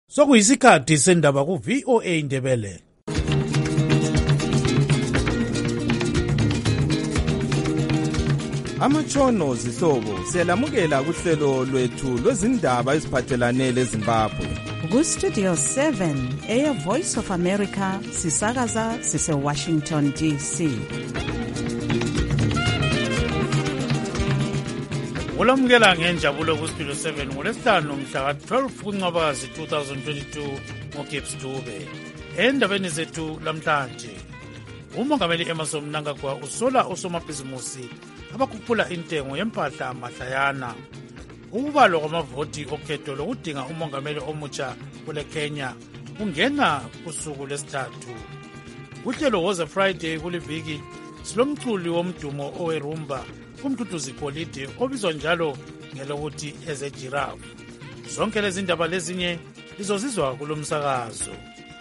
Sokuyisikhathi sendaba ku VOA Indebele. Amatshono zihlobo siyalamukela kuhlelo lwethu lwezindaba eziphathelane leZimbabwe. Ku-Studio 7 Air Voice of America sisakaza sise-Washington DC. Ulamukela ngenjabulo ku-Studio 7 ngolesihlanu mhla ka-12 kuNcwaba 2022 ngoGibbs Dube. Endabeni zethu lamhlanje, uMongameli Emmerson Mnangagwa usola osomabhizimusi abakhuphula intengo yempahla mahlayana. Ukubalwa kwamavoti okhetho lokudinga umongameli omutsha kule Kenya kungena kusuku lesithathu. Uhlelo Woza Friday kuliviki silomculi womdumo owerumba kumduduzi golide obizwa njalo ngelokuthi eze giraffe. Zonke lezi ndaba lezinye lizozizwa kulomsakazo.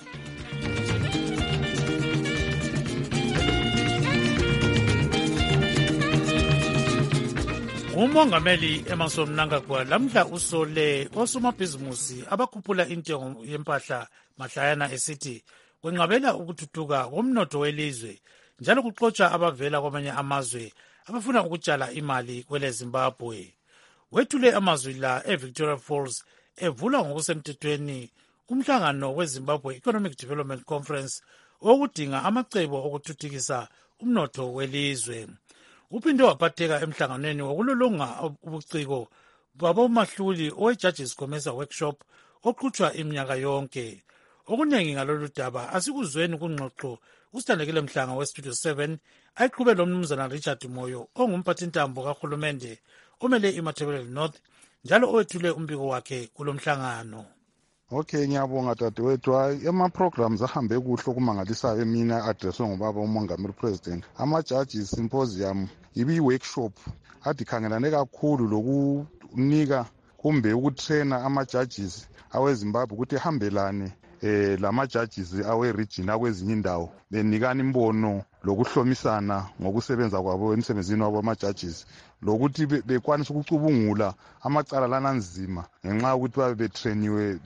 Umongameli Emmerson Mnangagwa lamhla usole osomabhizimusi abakhuphula intengo yempahla mahlayana esithi kwenqabela ukuthuthuka komnotho welizwe njalo kuxotsha abavela kwamanye amazwe abafuna ukutshala imali kwele Zimbabwe. Wethule amazwi la eVictoria Falls evula ngokusemthethweni umhlangano weZimbabwe Economic Development Conference okudinga amacebo okuthuthukisa umnotho welizwe. Uphinde waphatheka emhlanganweni wokulolonga ubuciko babomahluli owe-Judges Commerce Workshop oqhutshwa iminyaka yonke. Okuningi ngalolu daba asikuzweni kungxoxo usithandekile Mhlanga weStudio 7 ayiqhube lo mnumzana Richard Moyo ongumphathintambo kahulumende omele iMatabeleland North njalo owethule umbiko wakhe kulomhlangano. Okay, ngiyabonga dadewethu. Ama-programs ahambe kuhle okumangalisayo mina adreswe ngubaba umongameli president. Ama-judges symposium ibi-workshop adikhangelane kakhulu lokunika kumbe ukutraina ama-judges aweZimbabwe ukuthi ehambelane lama-judges awe-region akwezinye indawo benikana imbono lokuhlomisana ngokusebenza kwabo emsebenzini wabo ama-judges lokuthi bekwanisa ukucubungula amacala lana nzima ngenxa yokuthi babe betrainiwe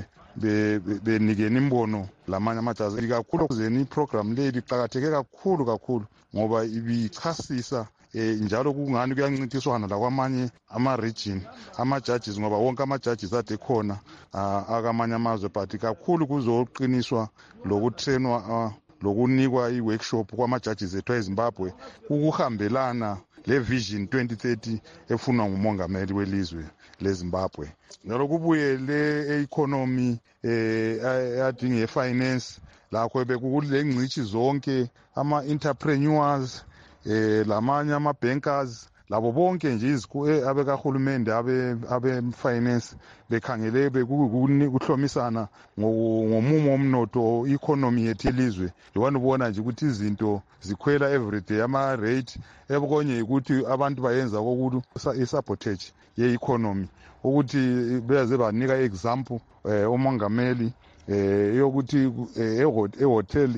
benikene imbono lamanye ama-judges. Kakhulu kuzeni iprogram leyi liqakatheke kakhulu ngoba ibichasisa njalo kungani kuyancintiswana lakwamanye ama-region ama-judges ngoba wonke ama-judges ade khona akamanye amazwe but kakhulu kuzoqiniswa lokutrainwa lokunikwa i-workshop kwama-judges ethu eZimbabwe ukuhambelana le-vision 2030 efunwa ngumongameli welizwe leZimbabwe. Njalo kubuye le-economy adinga e-finance lakho bekukule ngcithi zonke ama-entrepreneurs lamanye ama-bankers labo bonke nje abekahulumende abe-finance bekhangele bekuhlomisana ngomumo womnotho i-economy yethu yelizwe. Yibona ubona nje ukuthi izinto zikhwela everyday ama-rate ebukonye ukuthi abantu bayenza kokuthi i-sabotage ye-economy ukuthi beze banika example umongameli yokuthi ehotel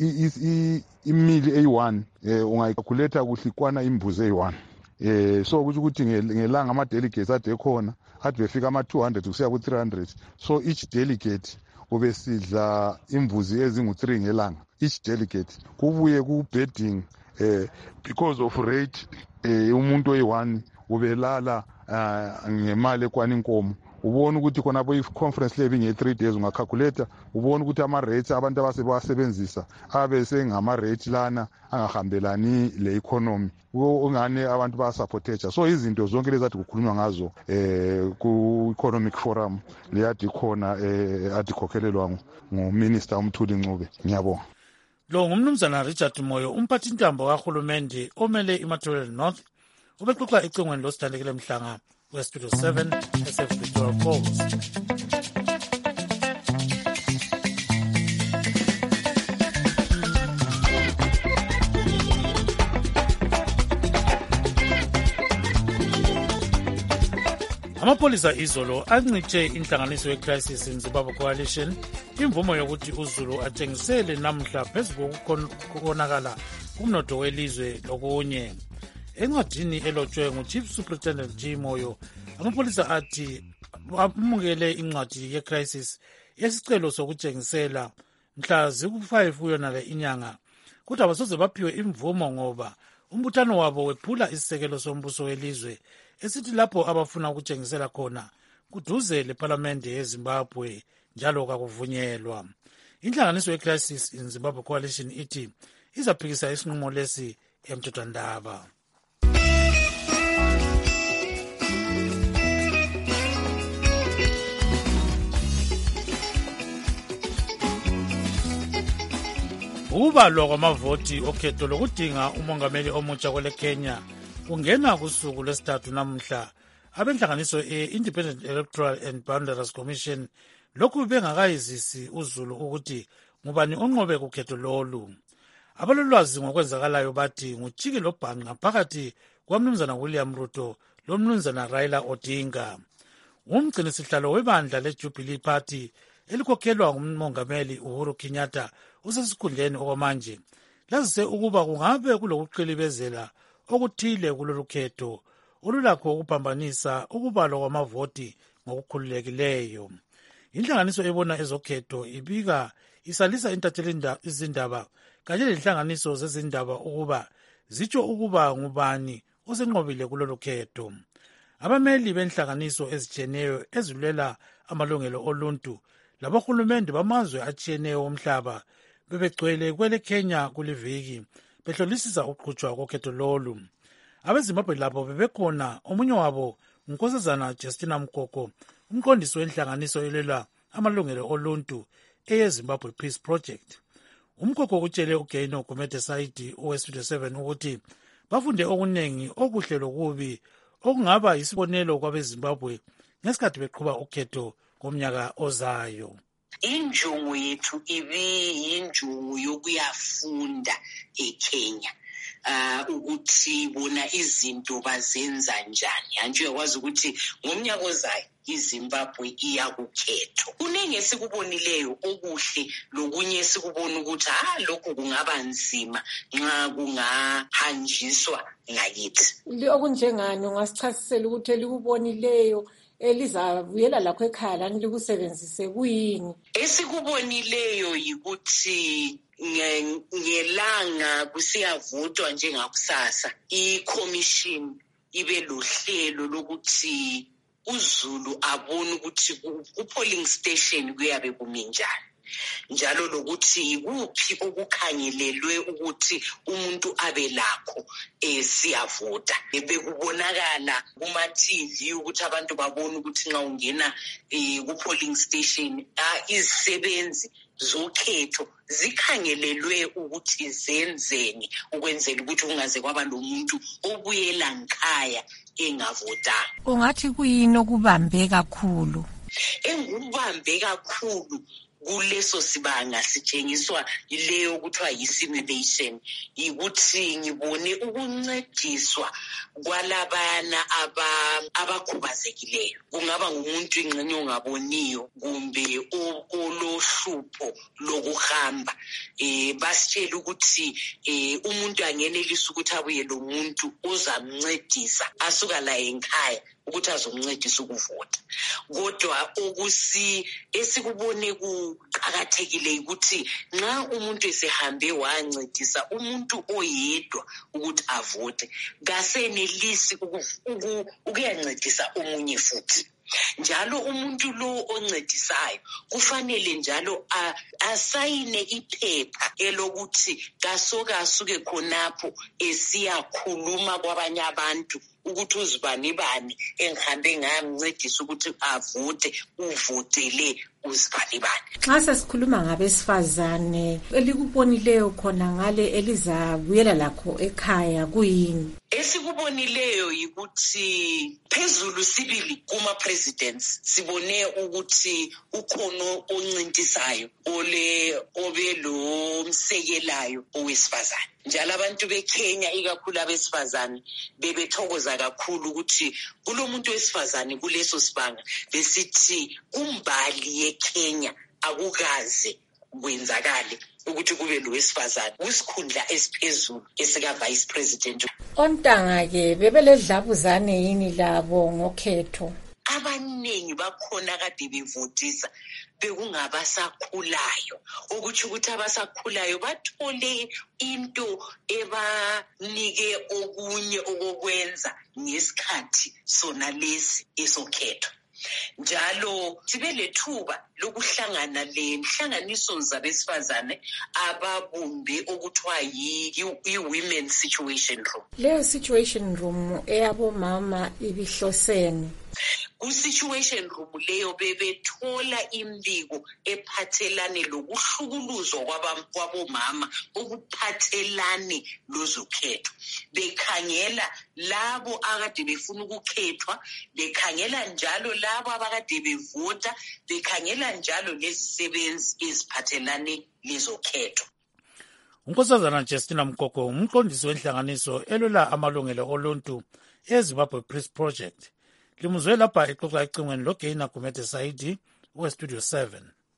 imili eyi-1 ungayikhakuletha kuhle ikwana imbuzi eyi-1. So ukuthi ngelanga ama-delegates ade khona ade befika ama-200 kusiya ku-300. So each delegate ubesidla imbuzi ezingu-3 ngelanga each delegate. Kubuye ku-bedding because of rate umuntu oyi-1 ubelala ngemali ekwana inkomo. Ubona ukuthi khona i-conference le binge-3 days ungakhakuleta ubona ukuthi ama-rates abantu abasebenzisa abe sengama-rate lana angahambelani le-economy ungane abantu bayasupporteja. So izinto zonke lezi ade kukhulunywa ngazo ku-economic forum leyadi khona adikhokhelelwa nguminister uMthuli Ncube. Ngiyabonga. Lo ngumnumzana Richard Moyo umphathintambo kahulumende omele iMatabeleland North ubexoxa ecingweni losithandekile Mhlanga weStudio 7 eseVictoria Falls. Amapolisa izolo ancithe inhlanganiso ye-Crisis in Zimbabwe Coalition imvumo yokuthi uZulu athengisele namhla phezu kokonakala kumnotho welizwe lokunye. Encwadini elotshwe nguChief Superintendent G. Moyo, amapholisa athi amukele incwadi ye-crisis yesicelo sokutshengisela mhla ziku-5 kuyonale inyanga, kodwa abasoze baphiwe imvumo ngoba umbuthano wabo wephula isisekelo sombuso welizwe esithi lapho abafuna ukutshengisela khona kuduze lephalamende yeZimbabwe njalo kakuvunyelwa. Inhlanganiso ye-Crisis in Zimbabwe Coalition ithi izaphikisa isinqumo lesi emthethwandaba. Ukubalwa kwamavoti okhetho lokudinga umongameli omutsha kwele Kenya kungena kusuku lwesithathu namhla. Abenhlanganiso e-Independent Electoral and Boundaries Commission lokhu bengakayizisi uzulu ukuthi ngubani onqobe kukhetho lolu. Abalolwazi ngokwenzakalayo bathi nguchiki lobhanqa phakathi kwamnumzana William Ruto lomnumzana Raila Odinga. Umgcinisihlalo webandla leJubilee Party elikhokhelwa ngumongameli Uhuru Kenyatta usesikhundleni okwamanje lazise ukuba kungabe kulokuqilibezela okuthile kulolu khetho olulakho ukuphambanisa ukubalwa kwamavoti ngokukhululekileyo. Inhlanganiso ebona ezokhetho ibika isalisa intatheli izindaba kanye lenhlanganiso zezindaba ukuba zitsho ukuba ngubani osenqobile kulolu khetho. Abameli benhlanganiso ezitshiyeneyo ezilwela amalungelo oluntu labohulumende bamazwe atshiyeneyo omhlaba bebegcwele kwele Kenya kuliviki behlolisisa ukuqhutshwa kokhetho lolu. AbeZimbabwe labo bebekhona, omunye wabo uNkosazana Justina Mkoko, umqondisi wenhlanganiso elwela amalungelo oluntu eyeZimbabwe Peace Project. Umkoko utshele uGaino Gumede Saidi oweStudio 7 ukuthi bafunde okuningi okuhle lokubi okungaba yisibonelo kwabeZimbabwe ngesikhathi beqhuba ukhetho ngomnyaka ozayo. Injongo yethu ibiyinjongo yokuyafunda eKenya ukuthi bona izinto bazenza njani. Anje uyakwazi ukuthi ngomnyaka ozayo iZimbabwe iya kukhetho. Kuningi esikubonileyo okuhle lokunye esikubona ukuthi lokhu kungaba nzima nxa kungahanjiswa ngakithi. Okunjengani ungasichasisela ukuthi elikubonileyo elizavuyela lakho ekhaya lani likusebenzise kuyini? Esikubonileyo yikuthi ngelanga kusiyavotwa njengakusasa iCommission ibe lohlelo lokuthi uZulu abone ukuthi ku-polling station kuyabe kumi njani, njalo lokuthi kuphi okukhangelelwe ukuthi umuntu abe lakho siyavota. Bekubonakala kuma-TV ukuthi abantu babone ukuthi nxa ungena ku-polling station izisebenzi zokhetho zikhangelelwe ukuthi zenzeni ukwenzela ukuthi kungaze kwaba lomuntu obuyela nkhaya engavotanga. Ungathi kuyini okubambe kakhulu? Engubambe kakhulu kuleso sibanga sitshengiswa yileyo kuthiwa yi-simulation, yikuthi ngibone ukuncediswa kwalabana abakhubazekileyo. Kungaba ngumuntu ingxenye ongaboniyo kumbe olohlupho lokuhamba. Basitshela ukuthi umuntu angenelisa ukuthi abuye lo muntu ozamncedisa asuka la ekhaya ukuthi azomncedisa ukuvota. Kodwa esikubone kuqakathekile ukuthi nxa umuntu esehambe wancedisa umuntu oyedwa ukuthi avote, kasenelisi ukuyancedisa omunye futhi. Njalo umuntu lo oncedisayo kufanele njalo asayine iphepha elokuthi kasoke asuke khonapho esiyakhuluma kwabanye abantu ukuthi uzibani bani engihambe ngamncedisa ukuthi avote, uvotele uzibani bani. Nxa sesikhuluma ngabesifazane elikubonileyo khona ngale elizabuyela lakho ekhaya kuyini? Esikubonileyo yikuthi phezulu sibili kuma-presidents sibone ukuthi ukhono oncintisayo obelo msekelayo owesifazane. Njalo abantu beKenya ikakhulu abesifazane bebethokoza kakhulu ukuthi kulomuntu wesifazane kuleso sibanga besithi kumbali yeKenya akukaze kwenzakale ukuthi kube lowesifazane kwisikhundla esiphezulu esika-vice president. Ontanga-ke bebeledlabuzane yini labo ngokhetho? abaningi bakhona kade bevotisa bekungabasakhulayo, ukuthi abasakhulayo bathole into ebanike okunye okokwenza ngesikhathi sona lesi esokhetho. Njalo sibe lethuba lokuhlangana lenhlanganiso zabesifazane ababumbe okuthiwa yi-Women Situation Room. Leyo situation room eyabomama ibihloseni. Ku-situation room leyo bebethola imbiko ephathelane lokuhlukuluzwa kwabomama okuphathelane lozokhetho. Bekhangela labo akade befuna ukukhethwa, bekhangela njalo labo abakade bevota, bekhangela njalo lezisebenzi eziphathelane lezokhetho. uNkosazana Justina Mkoko umqondisi wenhlanganiso elwela amalungelo oluntu eZimbabwe Peace Project. Limuzwe lapha exoxa ecingweni loGaina Gumede Saidi weStudio 7.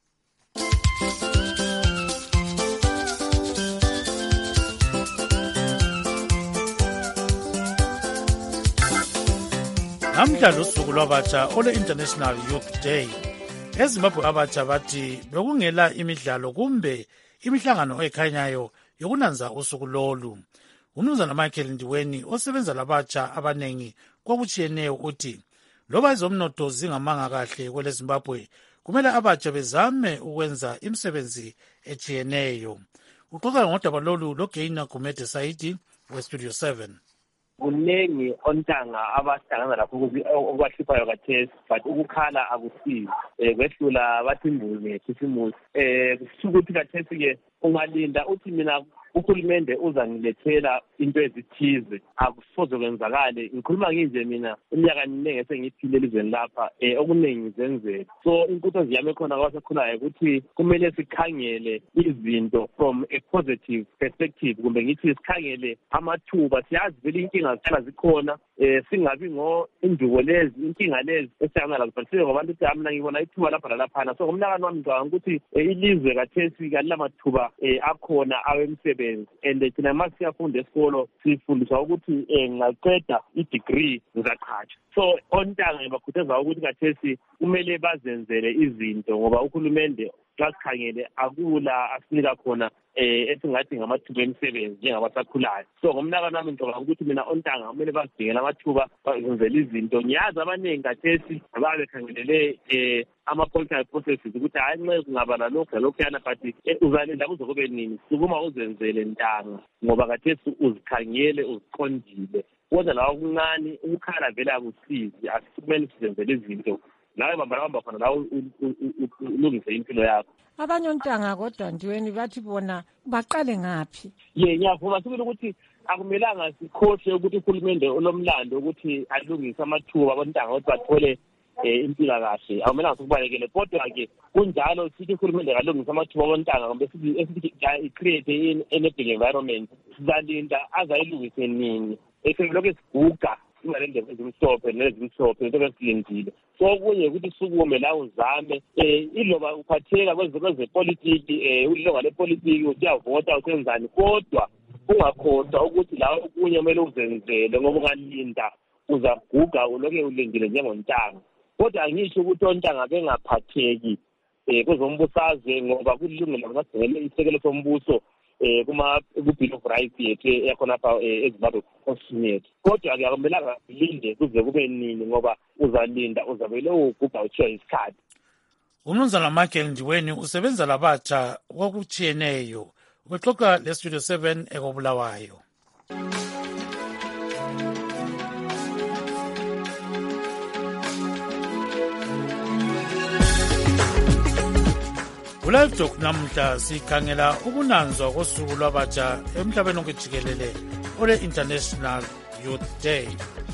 Namhla lusuku lwabatsha ole-International Youth Day. EZimbabwe abatsha bathi bekungela imidlalo kumbe imihlangano ekhanyayo yokunanza usuku lolu. Umnumzana Michael Ndiweni osebenza labatsha abanengi kwakutshiyeneyo uthi loba ezomnotho zingamanga kahle kwele Zimbabwe kumele abatsha bezame ukwenza imisebenzi etshiyeneyo. Uxoxa ngodaba lolu loGaina Gumede Saidi weStudio 7. Kunengi ontanga abahlangana lapho okwahluphayo kathesi, but ukukhala akusizi. Kwehlula bathi imbuzi ngesisimusi. Kusukuthi kathesi-ke ungalinda uthi mina uhulumende uzangilethela into ezithize, akusoze kwenzakale. Ngikhuluma nginje mina iminyaka eminingi esengiphile elizweni lapha, okuningi zenzeka. So inkuthazo yami khona kwasekhulayo ukuthi kumele sikhangele izinto from a positive perspective, kumbe ngithi sikhangele amathuba. Siyazi vele inkinga zihlala zikhona, singabi induko lezi, inkinga lezi esihlangana lazo, but sibe ngabantu ukuthi mina ngibona ithuba lapha nalaphana. So ngomnakano wami ngicabanga ukuthi ilizwe kathesi kalinamathuba akhona awemisebenzi. And thina masiyafunda esikolo sifundiswa ukuthi ngaqeda i-degree ngizaqhatsha. So ontanga ngibakhuthaza ukuthi kathesi kumele bazenzele izinto, ngoba uhulumende xa sikhangele akula asinika khona esingathi ngamathuba emisebenzi njengabasakhulayo. So ngomnakano wami ngicabanga ukuthi mina ontanga kumele bazidingele amathuba, bazenzele izinto. Ngiyazi abaningi kathesi babekhangelele ama-political processes ukuthi hayi nxe kungaba lalokhu nalokhuyana, but uzalinda kuze kube nini. Sukuma uzenzele ntanga, ngoba kathesi uzikhangele uziqondile. Kodwa lawa okuncane ukukhala vele akusizi, asikumele sizenzele izinto. Nawe bamba khona la ulungise impilo yakho. Abanye ontanga kodwa Ndiweni bathi bona baqale ngaphi? Ngiyavuma sibili ukuthi akumelanga sikhohle ukuthi uhulumende olomlando ukuthi alungise amathuba abontanga ukuthi bathole impilakahle. Akumelanga sikubalekele, kodwa-ke kunjalo sithi uhulumende kalungisa amathuba abontanga, kumbe sithi i-create enabling environment, sizalinda azayilungise nini? Eselokhu esiguga imali endebe ezimhlophe nezimhlophe into esilindile. So okunye ukuthi sukume la uzame iloba uphatheka kwezepolitiki, ulilonga lepolitiki usiyavota usenzani, kodwa ungakhohlwa ukuthi la okunye kumele uzenzele, ngoba ungalinda uzaguga ulokhu ulindile njengontanga. Kodwa angisho ukuthi ontanga bengaphatheki kwezombusazwe, ngoba kulilungelo labasigele isekelo sombuso ku-Bill of Rights yethu yakhona apha eZimbabwe Constitution. Kodwa-ke akumelanga silinde kuze kube nini, ngoba uzalinda uzabele uguga utshiya isikhathi. Umnumzana Michael Ndiweni usebenza labatsha kwakutshiyeneyo. Ubexoxa leStudio 7 ekobulawayo. Live Talk namhla sikhangela ukunanzwa kosuku lwabatsha emhlabeni wonke jikelele ole-International Youth Day.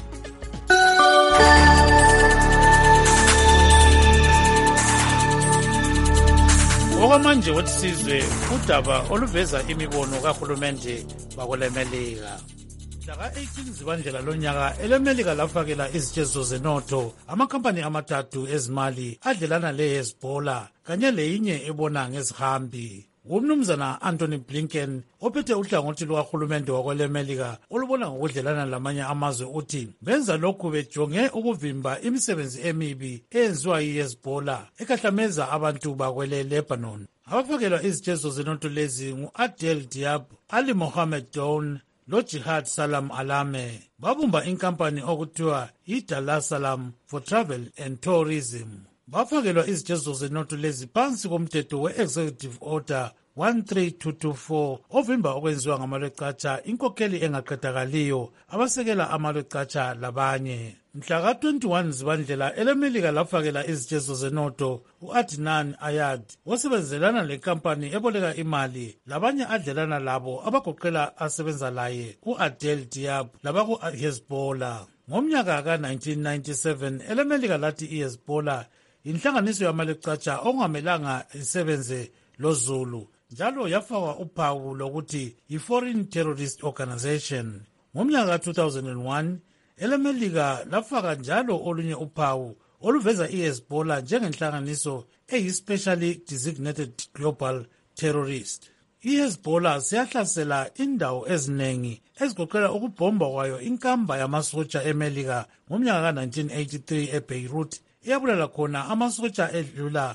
Okwamanje wethi sizwe udaba oluveza imibono kahulumende bakwelemelika. Mhlaka-18 Zibandlela lonyaka elemelika lafakela izitshezo zenotho amakhampani amathathu ezimali adlelana le-Hezbollah kanye leyinye ebona ngezihambi. umnumzana Anthony Blinken ophethe uhlangothi lukahulumende wakwelemelika olubona ngokudlelana lamanye amazwe uthi benza lokhu bejonge ukuvimba imisebenzi emibi eyenziwa yi-Hezbollah ekahlameza abantu bakwele Lebanon. Abafakelwa izitshezo zenotho lezi ngu-Adel Diab, Ali Mohammed Dawn lo-Jihad Salam Alame. Babumba inkampani okuthiwa i-Dar Salam for Travel and Tourism. Bafakelwa izitshezo zenotho lezi phansi komthetho we-Executive Order 13224 ovimba okwenziwa ngamalwecatsha inkokheli engaqedakaliyo abasekela amalwecatsha labanye. Mhla ka-21 Zibandlela elemelika lafakela izitshezo zenotho u-Adnan Ayad osebenzelana lenkampani eboleka imali labanye adlelana labo abagoqela asebenza laye u-Adel Diab labaku-Hezbollah. Ngomnyaka ka-1997 elemelika lathi i-Hezbollah inhlanganiso yamalwecatsha okungamelanga isebenze loZulu njalo yafakwa uphawu lokuthi i-Foreign Terrorist Organization. Ngomnyaka ka-2001 elemelika lafaka njalo olunye uphawu oluveza i-Hezbollah njengenhlanganiso eyi-Specially Designated Global Terrorist. I-Hezbollah siyahlasela indawo eziningi ezigoqela ukubhomba kwayo inkamba yamasotsha emelika ngomnyaka ka-1983 eBeirut eyabulala khona amasotsha edlula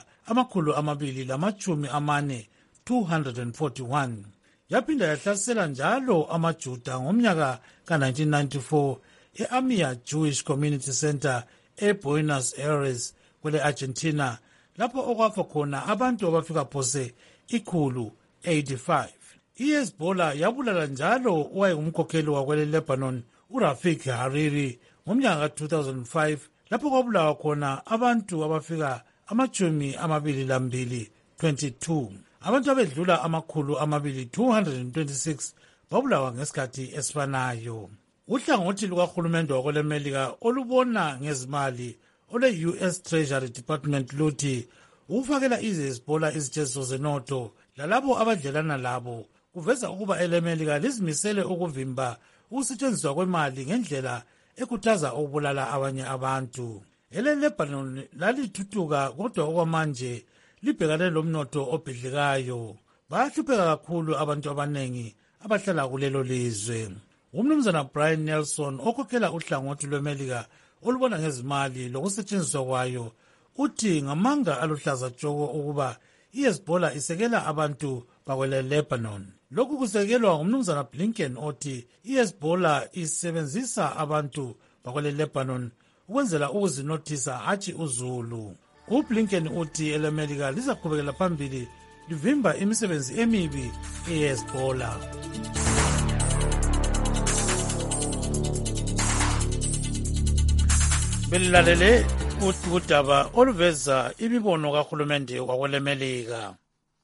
241. Yaphinda yahlasela njalo amaJuda ngomnyaka ka-1994 e-Amia Jewish Community Center eBuenos Aires kwele Argentina lapho okwafa khona abantu abafika phose 185. I-Hezbollah yabulala njalo owayengumkhokheli wakwele Lebanon uRafik Hariri ngomnyaka ka-2005 lapho kwabulawa khona abantu abafika 22. Abantu abedlula 226 babulawa ngesikhathi esifanayo. Uhlangothi lukahulumende wakwelemelika olubona ngezimali ole-US Treasury Department luthi ukufakela i-Hezbollah izitshezo zenotho lalabo abadlelana labo kuveza ukuba elemelika lizimisele ukuvimba ukusetshenziswa kwemali ngendlela ekhuthaza ukubulala abanye abantu. Ele-Lebanon lalithuthuka kodwa okwamanje libhekane lomnotho obhidlikayo. Bayahlupheka kakhulu abantu abanengi abahlala kulelo lizwe. Umnumzana Brian Nelson okhokhela uhlangothi lwemelika olubona ngezimali lokusetshenziswa kwayo uthi ngamanga aluhlaza tshoko ukuba i-Hezbollah isekela abantu bakwele Lebanon. Lokhu kusekelwa ngumnumzana Blinken othi i-Hezbollah isebenzisa abantu bakwele Lebanon ukwenzela ukuzinothisa hatshi uZulu. UBlinken uthi elemelika lizaqhubekela phambili livimba imisebenzi emibi ye-Hezbollah. Belilalele udaba oluveza imibono kahulumende wakwelemelika.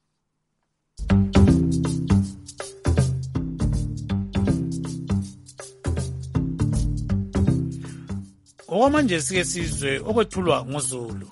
Okwamanje sike sizwe okwethulwa ngoZulu.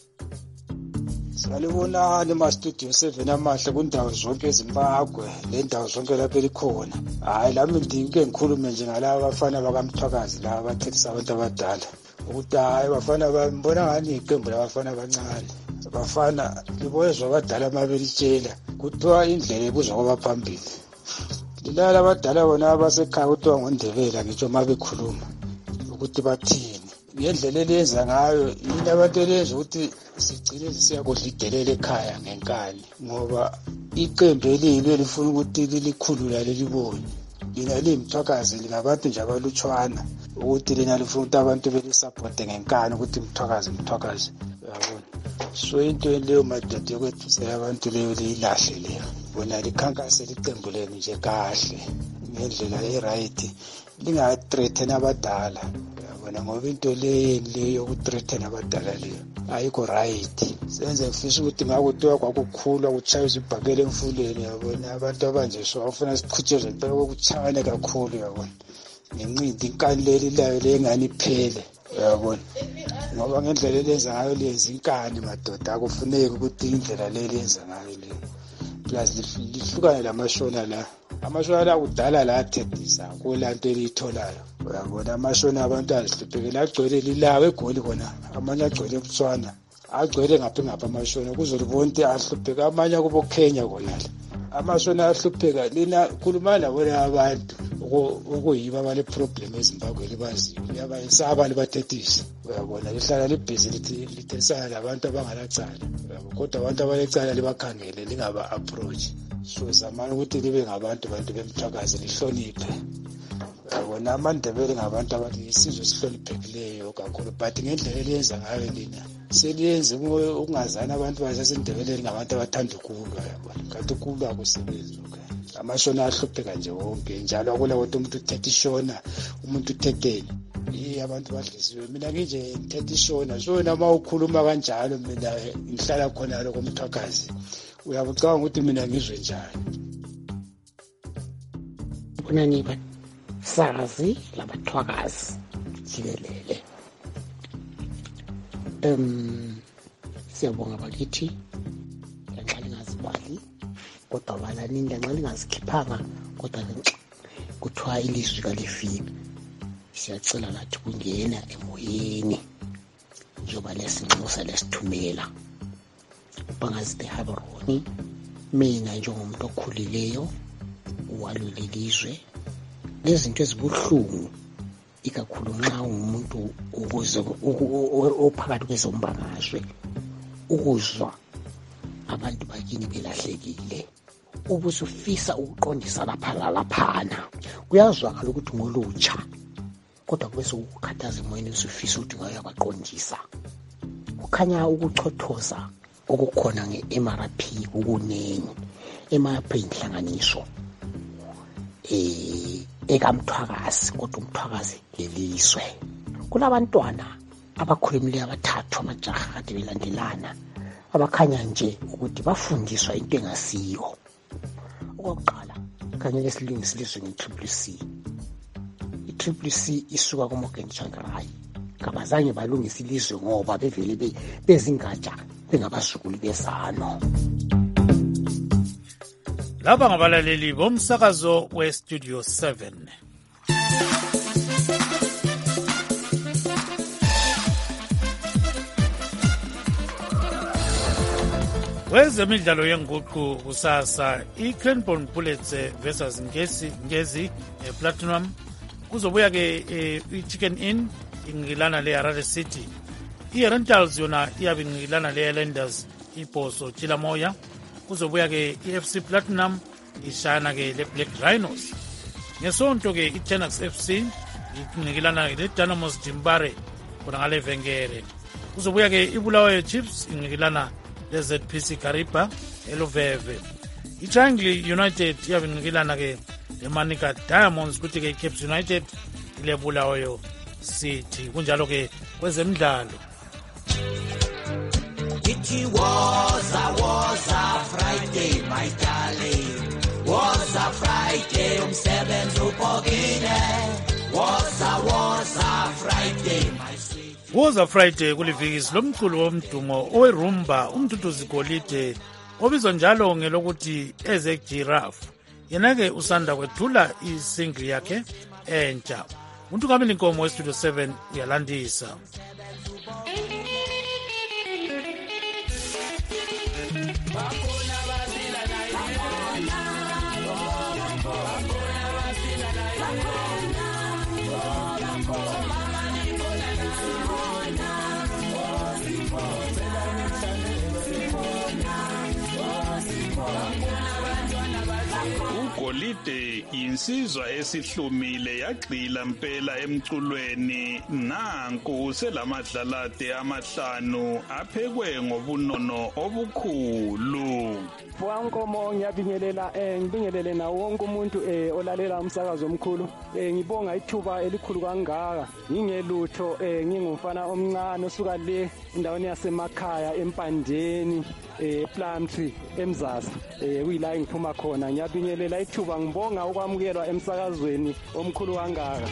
Salibona lema studio 7 amahle kundawo zonke eZimbabwe lendawo zonke lapho elikhona. Hayi lami ngike ngikhulume nje ngalabo abafana bakaMthwakazi laba abathethisa abantu abadala. Ukuthi hayi bafana bambona ngani iqembu labafana abancane. Bafana liboyezwa abadala mabelitshela kuthiwa indlela ebuzwa kwabaphambili. Lilala abadala bona abasekhaya kuthiwa ngoNdebela ngitsho mabekhuluma ukuthi bathini. Ngendlela elenza ngayo yini abantu elenza ukuthi sigcine siyakudla idelele ekhaya ngenkani ngoba iqembu elilo lifuna ukuthi lilikhulula lelibone lina limthwakazi lingabantu nje abalutshwana ukuthi lina lifuna ukuthi abantu belisupporte ngenkani ukuthi mthwakazi yabona. So into leyo madoda yokwethusela abantu leyo lilahle leyo bona likhankase liqembu lenu nje kahle ngendlela e-right lingathreaten abadala yabona ngoba into leyo yokuthreaten abadala leyo ayikho right. Senze ngifisa ukuthi ngakuthiwa kwakukhulwa kuchaywa izibhakele emfuleni yabona abantu abanje so bafuna siqhutshezwe impela kokuchayane kakhulu yabona ngencindi inkani leli layo lengani iphele yabona ngoba ngendlela elenza ngayo lenza inkani madoda akufuneki ukuthi indlela leli yenza ngayo leyo plus lihlukane lamashona la amashona la kudala la athethisa kulanto elitholayo uyabona amashona abantu azihluphekela agcwele lilawe eGoli khona amanye agcwele eButswana agcwele ngapha amashona kuzolibona ukuthi ahlupheka amanye kubo Kenya khona amasona ayahlupheka lina khuluma labona abantu okuyiba abale problem eZimbabwe libaziyo liyabayesaba libathethisa uyabona lihlala libhizi lithethisana labantu abangalacala kodwa abantu abalecala libakhangele lingaba-approach so zamani ukuthi libe ngabantu bemthwakazi lihloniphe uyabona amaNdebele ngabantu abathi isizwe esihloniphekileyo kakhulu but ngendlela eliyenza ngayo lina seliyenze ukungazani abantu basesindebeleni ngabantu abathanda ukulwa yabona kanti ukulwa akusebenzi amashona ahlupheka nje wonke njalo akula ukuthi umuntu uthethe ishona umuntu uthetheni abantu badlisiwe mina nginje ngithethe ishona shona uma ukhuluma kanjalo mina ngihlala khona lo komthwakazi uyabucabanga ukuthi mina ngizwe njani kunani basazi labathwakazi jikelele siyabonga bakithi lanxa lingazibali kodwa balanini lanxa lingazikhiphanga kodwa kuthiwa ilizwi kalifiki siyacela lathi kungena emoyeni njengoba lesinxusa lesithumela bangazide Haberoni mina njengomuntu okhulileyo walule ilizwe lezinto ezibuhlungu ikakhulu nxa umuntu ophakathi kwezombangazwe ukuzwa abantu bakini belahlekile ubusufisa ukuqondisa lapha lalaphana kuyazwakala ukuthi ngolutsha kodwa kube sokukhathaza emoyeni usufisa ukuthi ngayabaqondisa kukhanya ukuchothoza okukhona nge-MRP kukunengi MRP inhlanganiso ekamthwakazi kodwa umthwakazi lelizwe kulabantwana abakhulumileyo abathathu amajaha kade belandelana abakhanya nje ukuthi bafundiswa into engasiyo okokuqala khangeke silungisilizwe nge-CCC i-CCC isuka kuMorgan Tsvangirai kabazange balungisa ilizwe ngoba bevele bezingatsha bengabasukuli bezano laba ngabalaleli bomsakazo weStudio 7 wezemidlalo yenguqu kusasa iCranbourne Bullets versus Ngezi Platinum kuzobuya ke iChicken Inn ingilana leHarare City iRentals yona iyabe ingilana leHighlanders iBhoso Chilamoya kuzobuya ke iFC Platinum ishana ke leBlack Rhinos ngesonto ke iTenax FC ingilana leDynamos Jimbare khona ngale vengere kuzobuya ke iBulawayo Chiefs ingilana leZPC Kariba eLuveve iTriangle United iyabe ingilana ke leManica Diamonds kuthi ke iCaps United ilebulawayo City kunjalo ke kwezemidlalo It was a Friday, my darling. Was a Friday, umsebenzi upokile. Was a Friday, my sweet. Was a Friday kulivikisi lomculo womdumo owerumba umduduzi golide obizwa njalo ngelokuthi Ezek Giraffe. Yena-ke usanda kwethula isingle yakhe entsha. Umuntu kamili Nkomo weStudio 7 uyalandisa. Golide insizwa esihlumile yagxila mpela emculweni nanku selamadlalade amahlanu aphekwe ngobunono obukhulu. Nkomo ngiyabingelele na wonke umuntu olalela umsakazo omkhulu ngibonga ithuba elikhulu kangaka ngingelutho ngingumfana omncane osuka le endaweni yasemakhaya empandeni Plumtree eMzasa kuyila engiphuma khona ngiyabingelela ithuba ngibonga ukwamukelwa emsakazweni omkhulu kangaka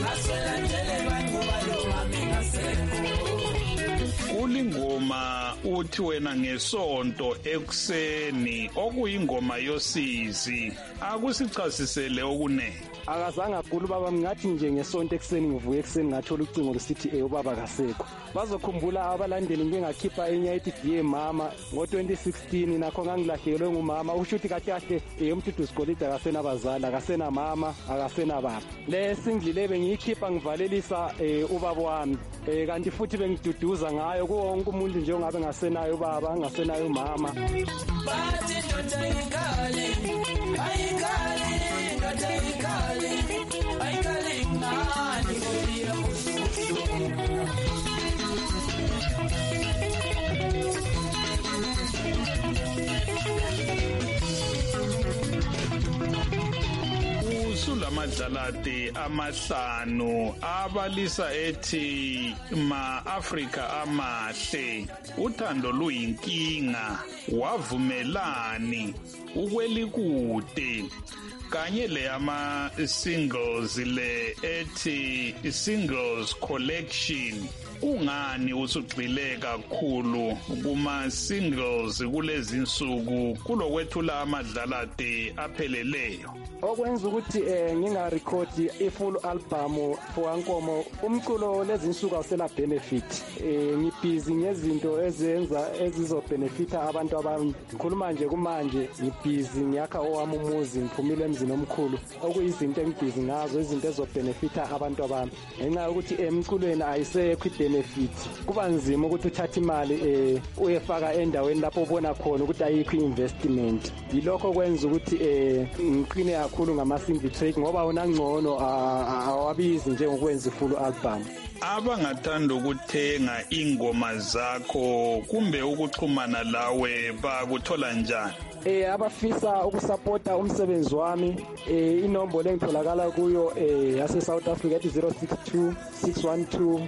Kulingoma ukuthi wena ngesonto ekuseni okuyingoma yosizi akusichasisele okunene. Akazange agula ubaba, ngathi nje ngesonto ekuseni ngivuke ekuseni ngathola ucingo lusithi ubaba kasekho. Bazokhumbula abalandeli ngingakhipha enye ethi Dear Mama ngo-2016 nakho ngangilahlekelwe ngumama. Usho ukuthi kahle uMduduzi Golide akasenabazali, akasenamama, akasenababa. Le single le bengiyikhipha ngivalelisa ubaba wami, kanti futhi bengiduduza ngayo kuwo wonke umuntu nje ongabe ngasenayo ubaba, ngasenayo umama. Bathi ndoda ikhali, ayikhali, ndoda ikhali, ayikhali ngani ngodiya usuku. Sulamadlalade amahlanu abalisa ethi ma-Afrika amahle uthando luyinkinga wavumelani ukwelikude kanye le ama-singles le ethi singles collection. Ungani usugxile kakhulu kuma-singles kulezi nsuku kulokwethula amadlalade apheleleyo? Okwenza ukuthi ngingarekhodi i-full album for Nkomo, umculo lezi nsuku awusela benefit. Ngibhizi ngezinto ezizobenefita abantu abami. Ngikhuluma nje kumanje ngibhizi ngiyakha owami umuzi, ngiphumile emzini omkhulu, okuyizinto engibhizi ngazo, izinto ezizobenefita abantu abami. Ngenxa yokuthi emculweni ayisekho benefit, kuba nzima ukuthi uthathe imali uyefaka endaweni lapho ubona khona ukuthi ayikho investment. Yilokho kwenza ukuthi ngiqine kakhulu ngama-single track ngoba wona ngcono awabizi njengokwenza full album. Abangathanda ukuthenga ingoma zakho kumbe ukuxhumana lawe bakuthola njani? Abafisa ukusupporta umsebenzi wami, inombolo engitholakala kuyo yase South Africa ethi 062 612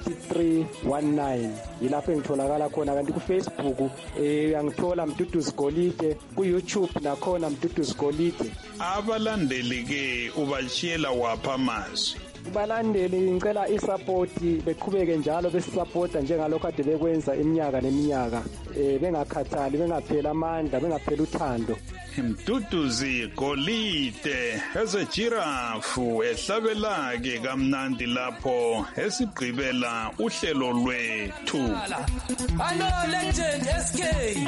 4319 yilapho engitholakala khona. Kanti ku Facebook uyangithola Mduduzi Golide, ku YouTube nakhona Mduduzi Golide. Abalandeli ke ubashiyela wapha amazwi? Balandeli ngicela isupport, beqhubeke njalo besupporta njengalokho ade bekwenza iminyaka neminyaka, bengakhathali, bengaphela amandla, bengaphela uthando. Mduduzi Golide ezejirafu ehlabela ke kamnandi lapho esigqibela uhlelo lwethu. Hello legend SK.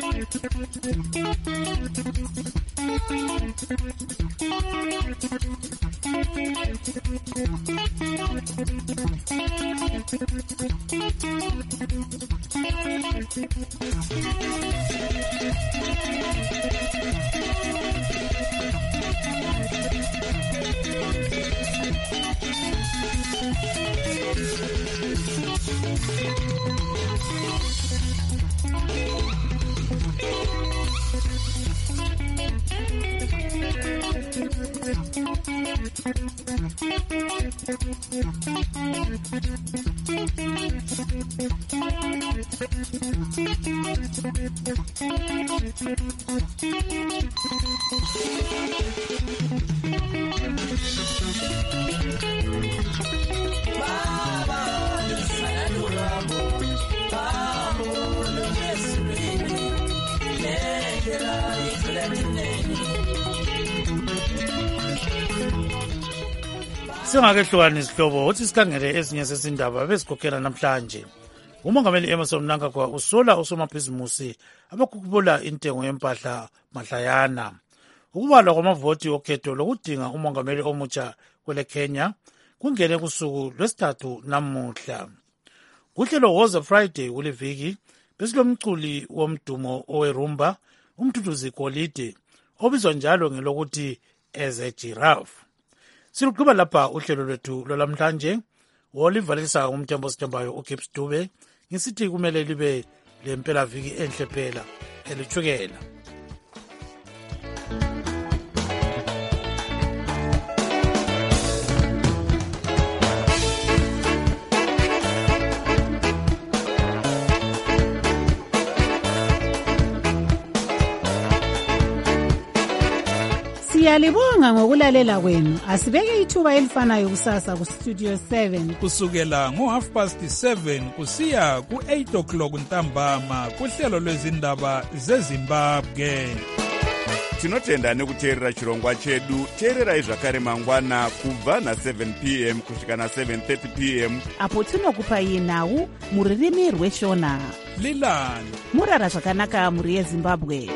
Singakehlukanisa isihlobo uthi sikhangele ezinye sezindaba besikhokhela namhlanje. Umongameli Emmerson Mnangagwa usola osomabhizimusi abakhuphula intengo yempahla mahlayana. Ukubalwa kwamavoti okhetho lokudinga umongameli omutsha kwele Kenya kungene kusuku lwesithathu namuhla. Kuhlelo Woza Friday kuliviki besilomculi womdumo owerumba uMduduzi Golide obizwa njalo ngelokuthi Eze Giraffe. Siluqhuba lapha uhlelo lwethu lwalamhlanje wolivalisa umthembo sithembayo uGibbs Dube ngisithi kumele libe lempela viki enhle phela elithukela. Siyalibonga ngokulalela kwenu. Asibeke ithuba elifanayo kusasa ku Studio 7 kusukela ngo7:30 kusiya ku8 o'clock ntambama kuhlelo lwezindaba zeZimbabwe. Tinotenda nekuteerera chirongwa chedu. Teererai zvakare mangwana kubva na7 p.m. kusvika na7:30 p.m. apo tinokupai nhau muririmi rweshona. Lilani murara zvakanaka muri yeZimbabwe.